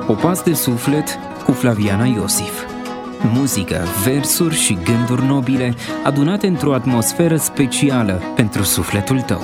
O pas de suflet cu Flaviana Iosif. Muzică, versuri și gânduri nobile adunate într-o atmosferă specială pentru sufletul tău.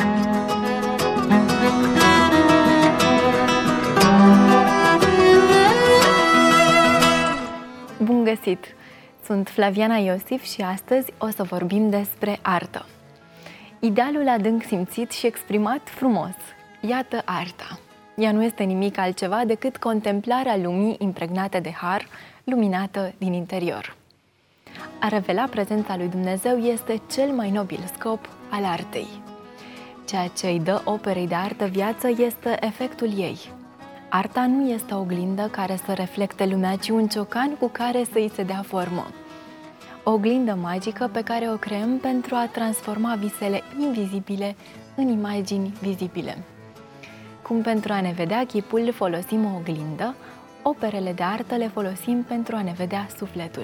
Bun găsit! Sunt Flaviana Iosif și astăzi o să vorbim despre artă. Idealul adânc simțit și exprimat frumos. Iată arta. Ea nu este nimic altceva decât contemplarea lumii impregnate de har, luminată din interior. A revela prezența lui Dumnezeu este cel mai nobil scop al artei. Ceea ce îi dă operei de artă viață este efectul ei. Arta nu este o oglindă care să reflecte lumea, ci un ciocan cu care să îi se dea formă. O oglindă magică pe care o creăm pentru a transforma visele invizibile în imagini vizibile. Cum pentru a ne vedea chipul folosim o oglindă, operele de artă le folosim pentru a ne vedea sufletul.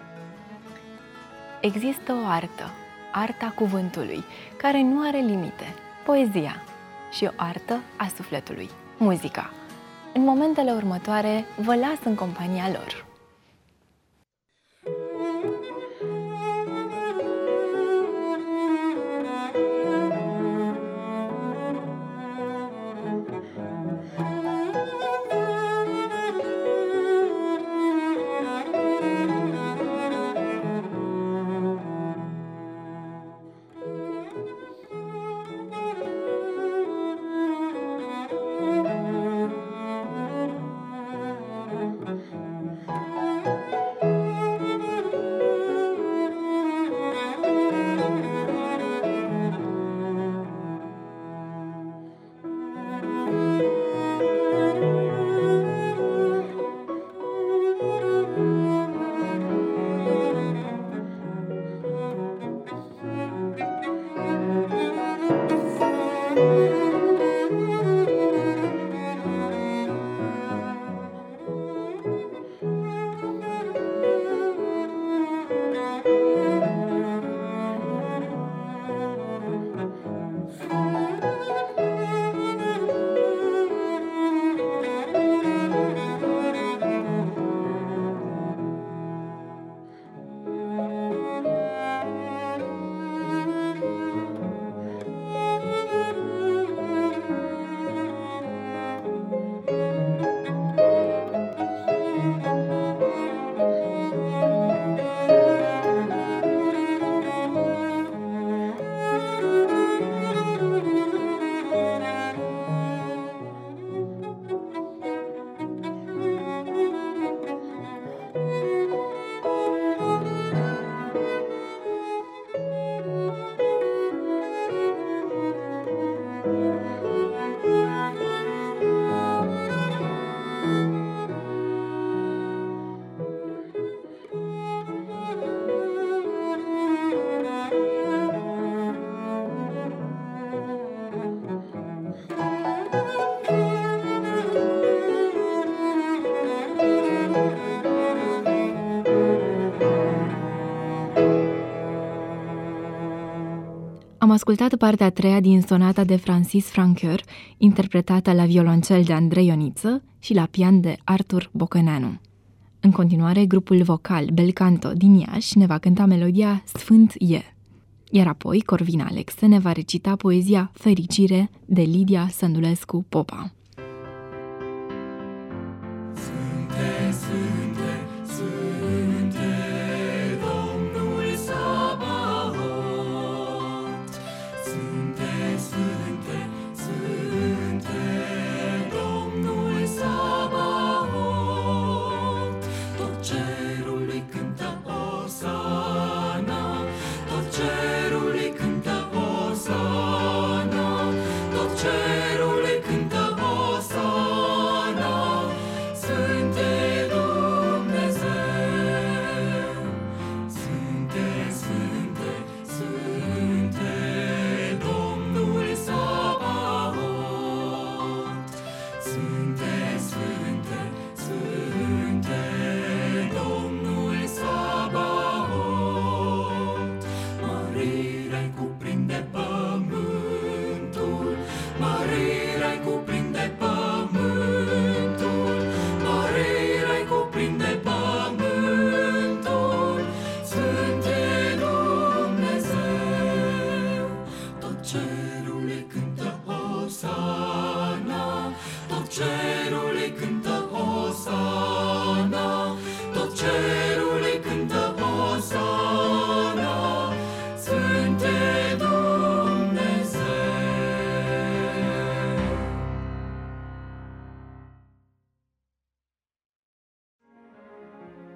Există o artă, arta cuvântului, care nu are limite, poezia, și o artă a sufletului, muzica. În momentele următoare vă las în compania lor. Am ascultat partea a treia din sonata de Francis Francoeur, interpretată la violoncel de Andrei Ioniță și la pian de Artur Bocăneanu. În continuare, grupul vocal Belcanto din Iași ne va cânta melodia Sfânt e. Iar apoi, Corvina Alexe ne va recita poezia Fericire de Lidia Sândulescu Popa. Cerul îi cântă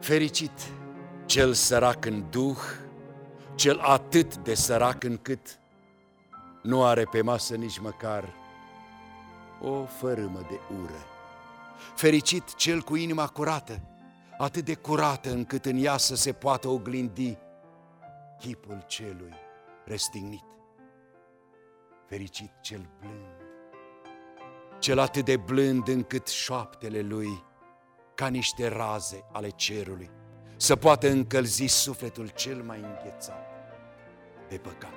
Fericit cel sărac în duh, cel atât de sărac încât nu are pe masă nici măcar o fărâmă de ură. Fericit cel cu inima curată, atât de curată încât în ea să se poată oglindi chipul celui răstignit. Fericit cel blând, cel atât de blând încât șoaptele lui, ca niște raze ale cerului, să poată încălzi sufletul cel mai înghețat de păcat.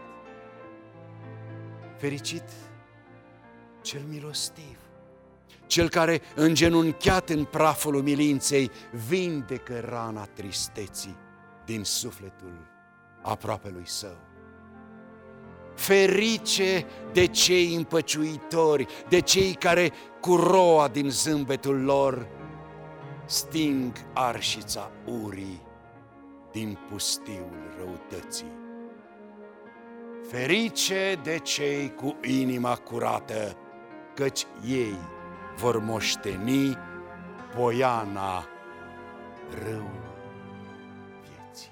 Fericit cel milostiv, cel care, îngenunchiat în praful umilinței, vindecă rana tristeții din sufletul aproapelui său. Ferice de cei împăciuitori, de cei care cu roa din zâmbetul lor sting arșița urii din pustiul răutății. Ferice de cei cu inima curată, căci ei vor moșteni poiana râului vieții.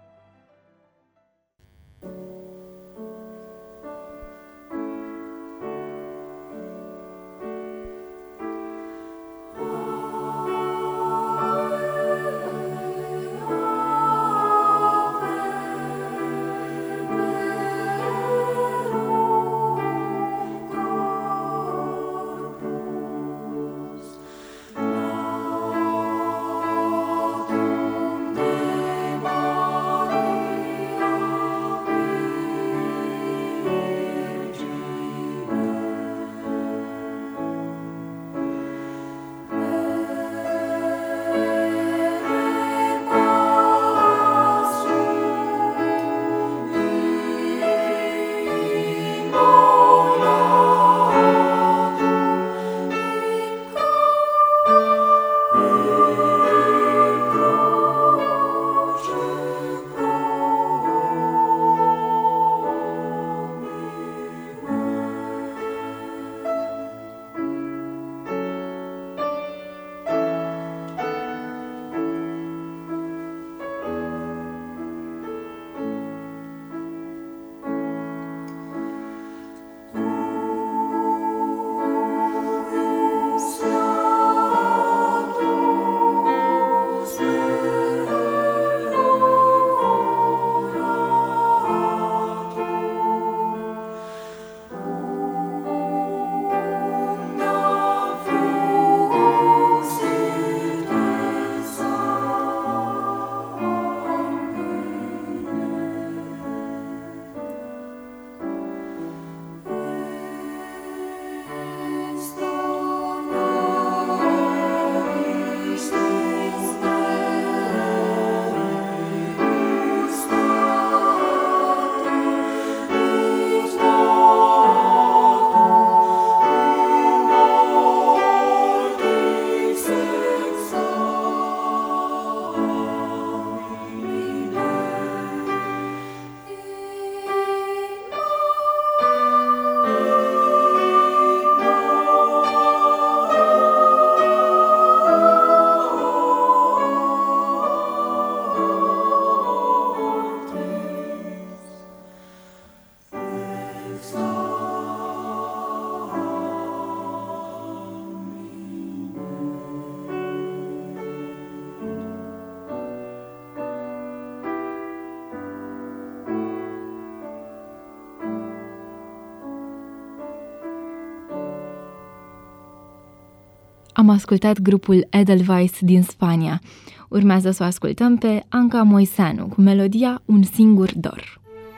Am ascultat grupul Edelweiss din Spania. Urmează să o ascultăm pe Anca Moiseanu cu melodia Un singur dor.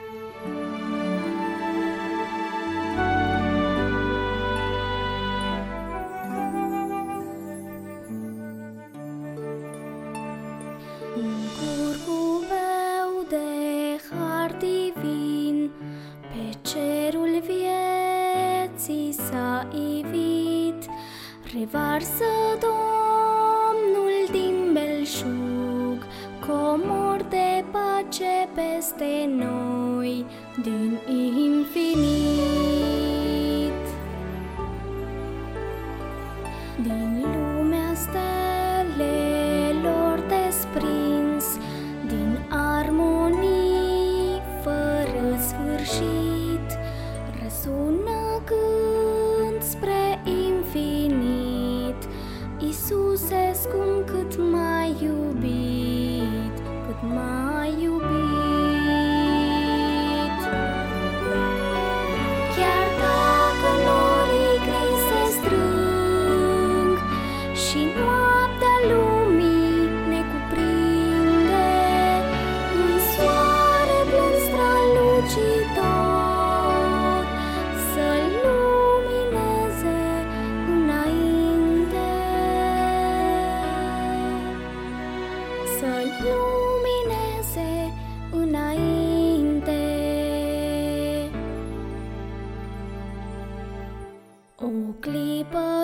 Revarsă Domnul din belșug, comori de pace peste noi din infinit. Din lumea stelelor desprins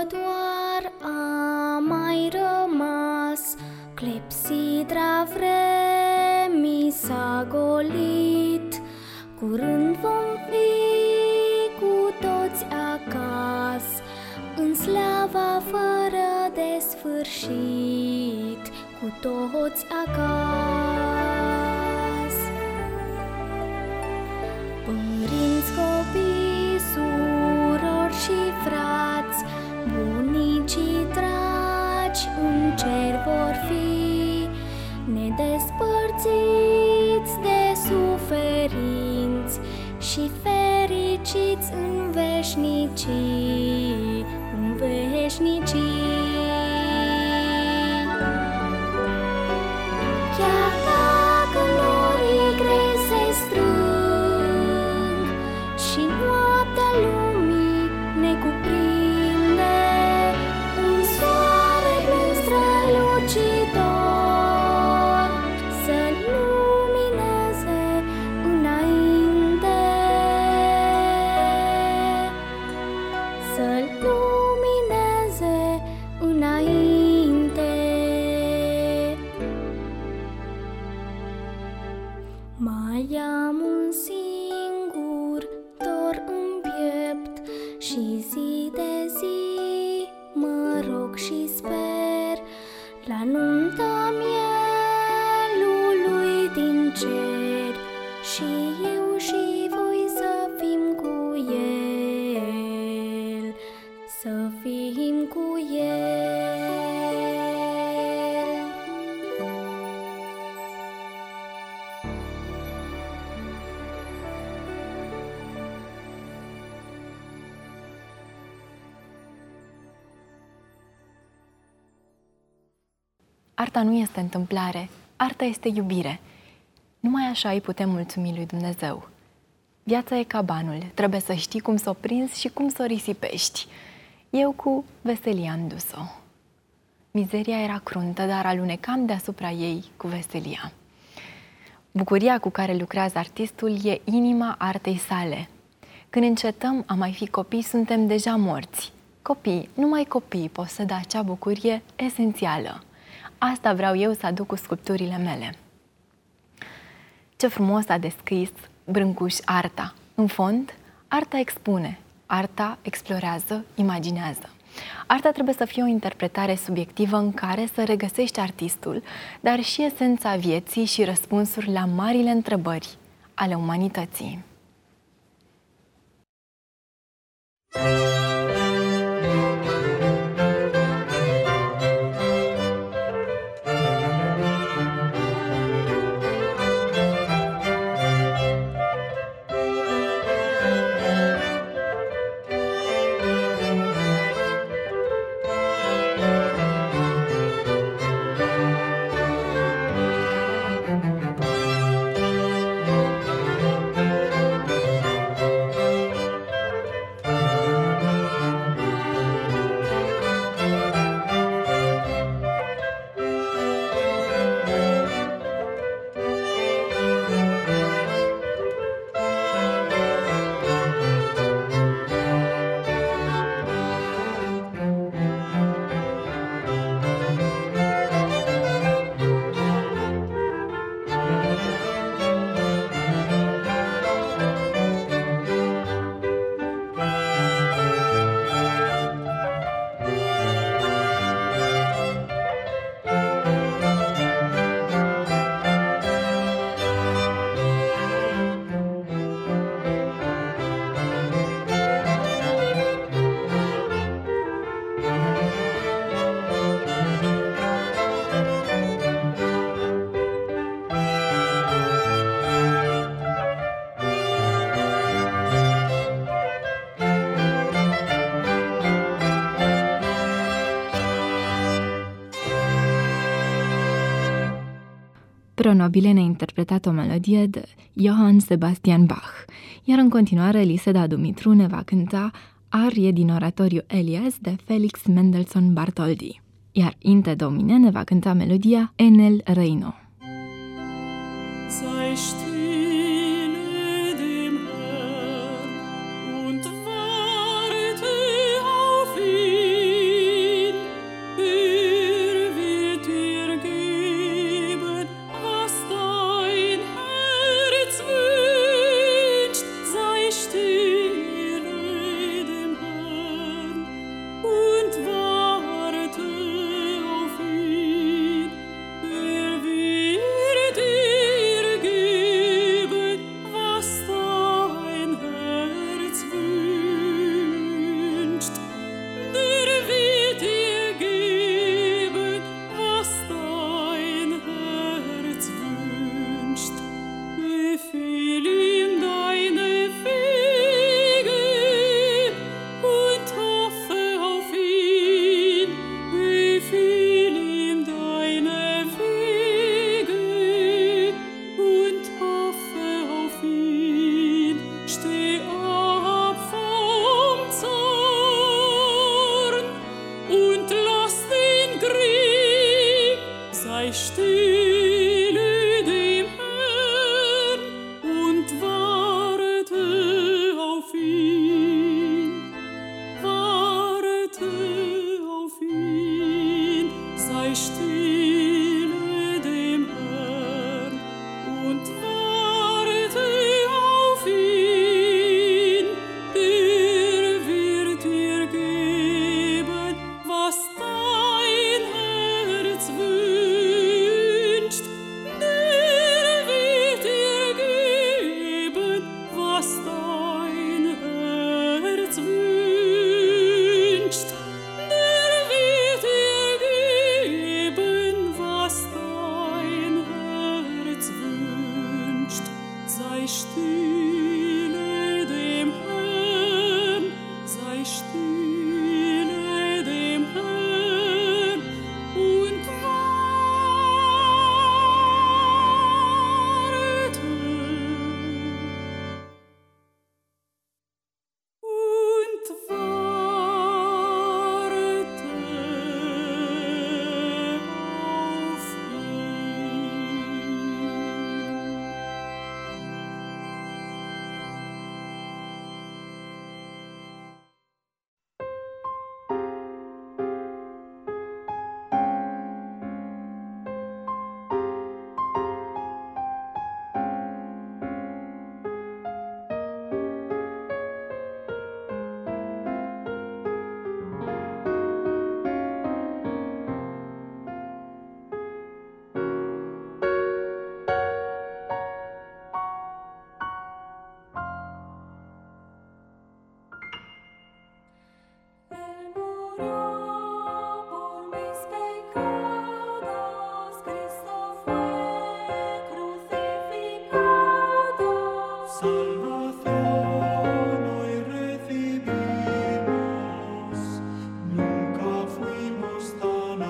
doar a mai rămas, clepsidra vremii s-a golit. Curând vom fi cu toți acasă, în slava fără de sfârșit, cu toți acasă. Părinți, copii, surori și frați, bunicii dragi în cer vor fi, nedespărțiți de suferinți și fericiți în veșnicii, în veșnicii. Chiar dacă norii grei se strâng și noaptea lumii ne cuprinde, un soare plin strălucitor să lumineze înainte, să lumineze înainte. Mai am un singur dor în piept și zi de zi mă rog și sper la nunta mielului din cer, și eu și voi să fim cu el, să fim cu el. Arta nu este întâmplare, arta este iubire. Numai așa îi putem mulțumi lui Dumnezeu. Viața e ca banul, trebuie să știi cum să o prinzi și cum să o risipești. Eu cu veselie am dus-o. Mizeria era cruntă, dar alunecam deasupra ei cu veselia. Bucuria cu care lucrează artistul e inima artei sale. Când încetăm a mai fi copii, suntem deja morți. Copii, numai copiii pot să dea acea bucurie esențială. Asta vreau eu să aduc cu sculpturile mele. Ce frumos a descris Brâncuș arta. În fond, arta expune, arta explorează, imaginează. Arta trebuie să fie o interpretare subiectivă în care să regăsești artistul, dar și esența vieții și răspunsuri la marile întrebări ale umanității. Pro Nobile ne-a interpretat o melodie de Johann Sebastian Bach, iar în continuare Liseda Dumitru ne va cânta arie din oratoriu Elias de Felix Mendelssohn Bartholdy, iar Inte Domine ne va cânta melodia Enel Reino. Sei stille dem Herrn und warte auf ihn. sei stille dem Herrn und warte auf ihn, warte auf ihn, sei stille dem Herrn und warte auf ihn, der wird dir geben, was dein Herz wünscht, der wird dir geben, was dein Herz wünscht, der wird dir geben, was dein Herz wünscht. Sei stille dem Herrn, sei stille dem Herrn und warte. Und warte auf Él murió por mis pecados, Cristo fue crucificado. Salvación hoy recibimos, nunca fuimos tan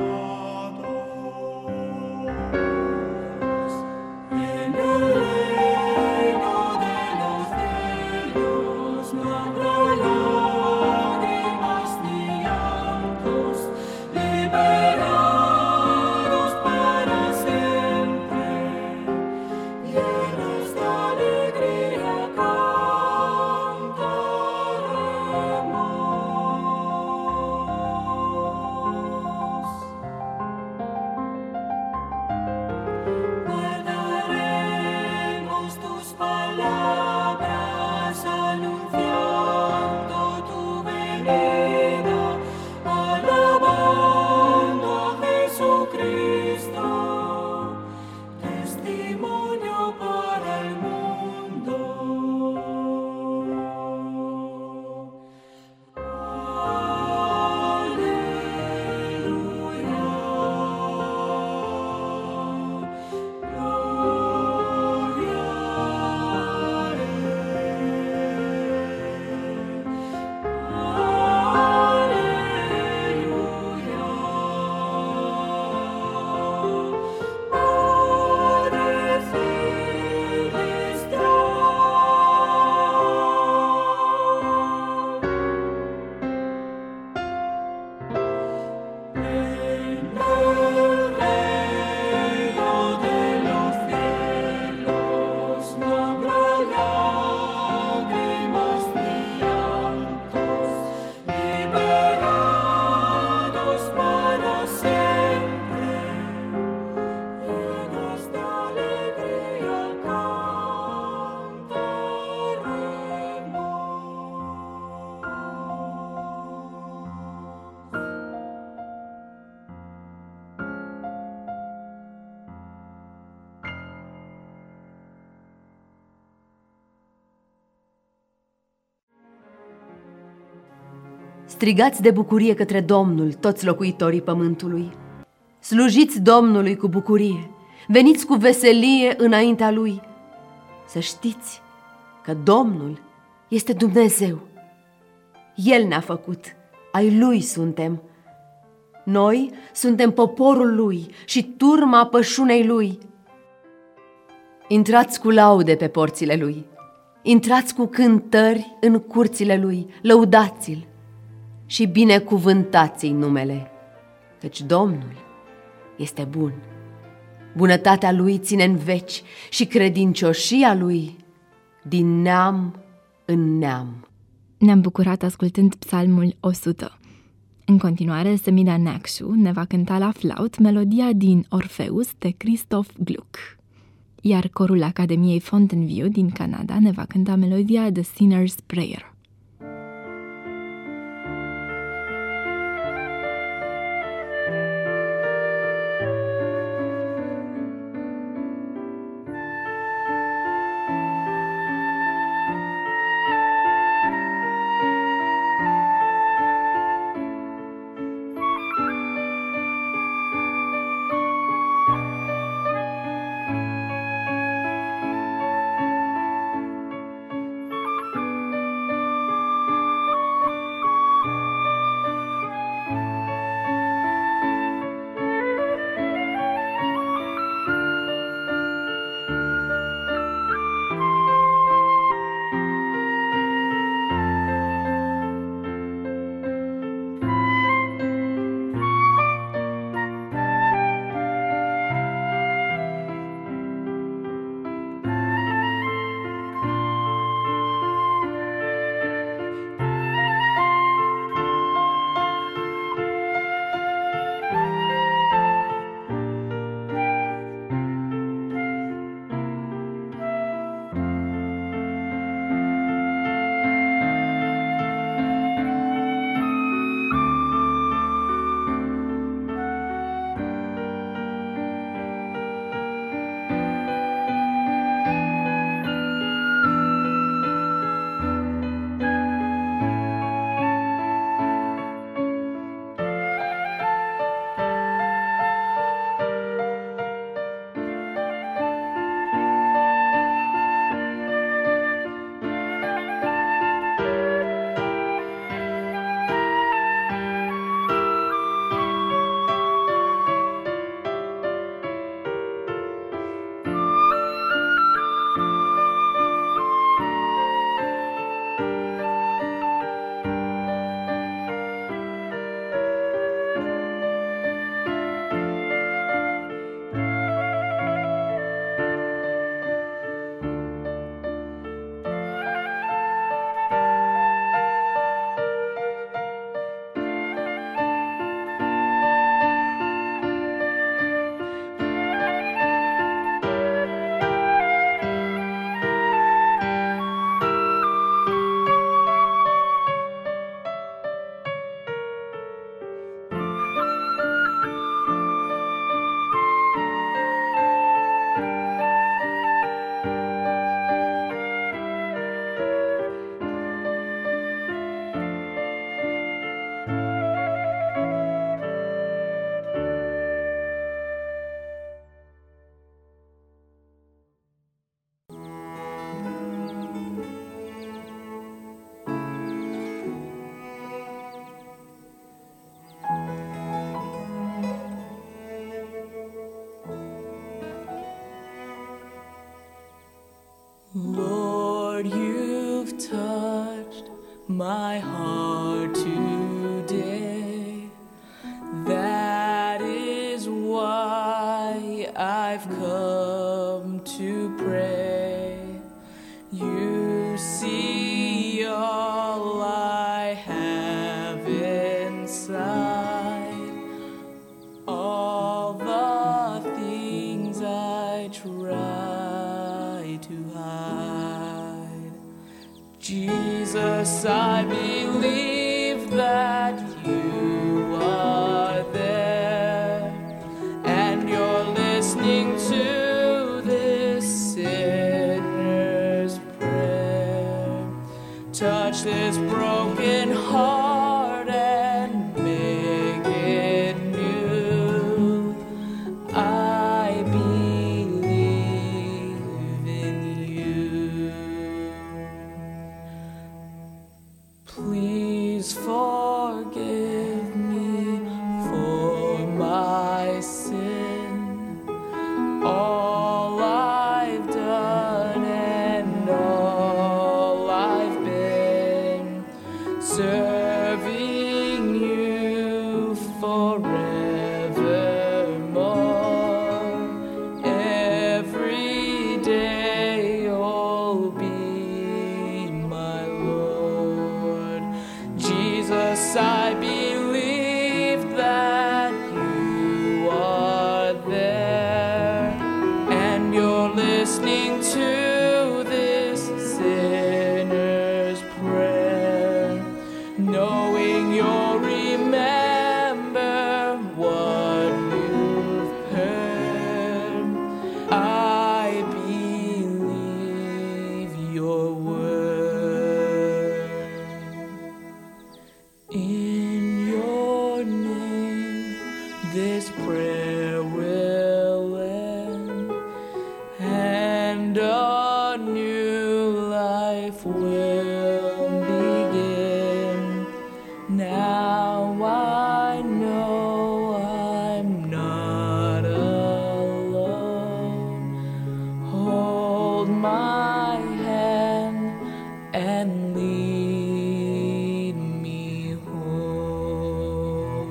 amados. En el reino de los cielos no habrá lágrimas ni llantos, liberados para siempre, llenos de alegría cantaremos. Guardaremos tus palabras anunciando tu venida, alabando a Jesucristo, testimonio para el mundo. Strigați de bucurie către Domnul, toți locuitorii pământului. Slujiți Domnului cu bucurie, veniți cu veselie înaintea Lui. Să știți că Domnul este Dumnezeu. El ne-a făcut, ai Lui suntem. Noi suntem poporul Lui și turma pășunei Lui. Intrați cu laude pe porțile Lui, intrați cu cântări în curțile Lui, lăudați-L și binecuvântați-i numele, căci Domnul este bun. Bunătatea lui ține în veci și credincioșia lui din neam în neam. Ne-am bucurat ascultând psalmul 100. În continuare, Semida Neacșu ne va cânta la flaut melodia din Orpheus de Christoph Gluck. Iar corul Academiei Fontaineview din Canada ne va cânta melodia The Sinner's Prayer. Lord, you've touched my heart today. That is why I've come to pray. You see all I have inside, all the things I try to hide. Jesus, I believe that you are there, and you're listening to this sinner's prayer. Touch this broken heart and make it new. I believe in you. Please forgive me for my sin, all I've done and all I've been, serving you forevermore. this prayer will end, and a new life will begin. Now I know I'm not alone. Hold my hand and lead me home.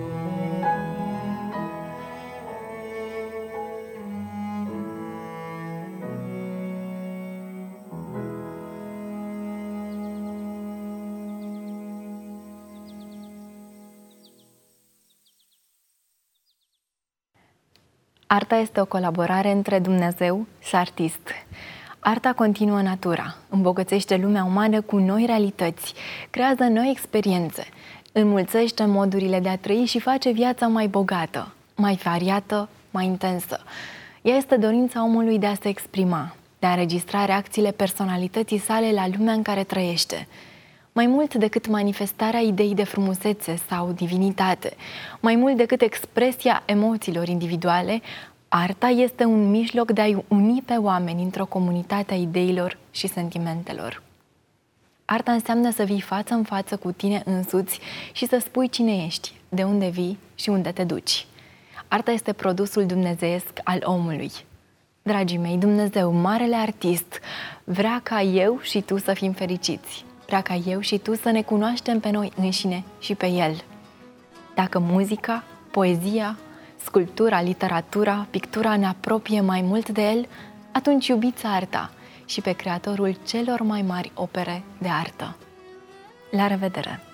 Arta este o colaborare între Dumnezeu și artist. Arta continuă natura, îmbogățește lumea umană cu noi realități, creează noi experiențe, înmulțește modurile de a trăi și face viața mai bogată, mai variată, mai intensă. Ea este dorința omului de a se exprima, de a înregistra reacțiile personalității sale la lumea în care trăiește. Mai mult decât manifestarea ideii de frumusețe sau divinitate, mai mult decât expresia emoțiilor individuale, arta este un mijloc de a-i uni pe oameni într-o comunitate a ideilor și sentimentelor. Arta înseamnă să vii față în față cu tine însuți și să spui cine ești, de unde vii și unde te duci. Arta este produsul dumnezeiesc al omului. Dragii mei, Dumnezeu, marele artist, vrea ca eu și tu să fim fericiți. Vrea ca eu și tu să ne cunoaștem pe noi înșine și pe El. Dacă muzica, poezia, sculptura, literatura, pictura ne apropie mai mult de El, atunci iubiți arta și pe creatorul celor mai mari opere de artă. La revedere!